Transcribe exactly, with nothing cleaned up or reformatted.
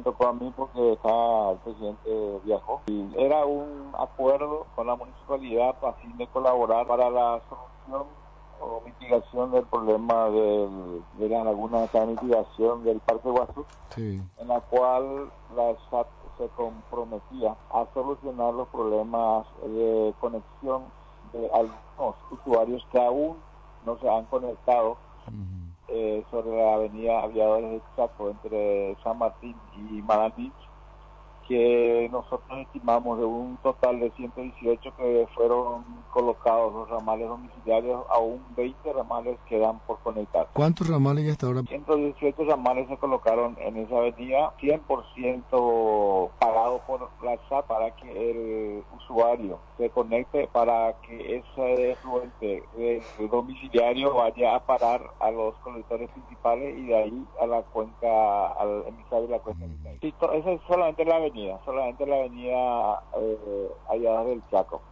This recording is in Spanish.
tocó a mí porque acá el presidente viajó. Y era un acuerdo con la municipalidad a fin de colaborar para la solución o mitigación del problema del, de la laguna de mitigación del Parque Guazú, Sí. en la cual la S A T se comprometía a solucionar los problemas de conexión de algunos usuarios que aún no se han conectado Uh-huh. eh, sobre la avenida Aviadores de Chaco entre San Martín y Maranich, que nosotros estimamos de un total de ciento dieciocho que fueron colocados los ramales domiciliarios, aún veinte ramales quedan por conectar. ¿Cuántos ramales ya hasta ahora? ciento dieciocho ramales se colocaron en esa avenida, cien por ciento pagado por la S A T para que el usuario se conecte, para que ese afluente de domiciliario vaya a parar a los colectores principales y de ahí a la cuenca, al emisario de la cuenca. Mm. Sí, esa es solamente la avenida, solamente la avenida eh, allá del Chaco.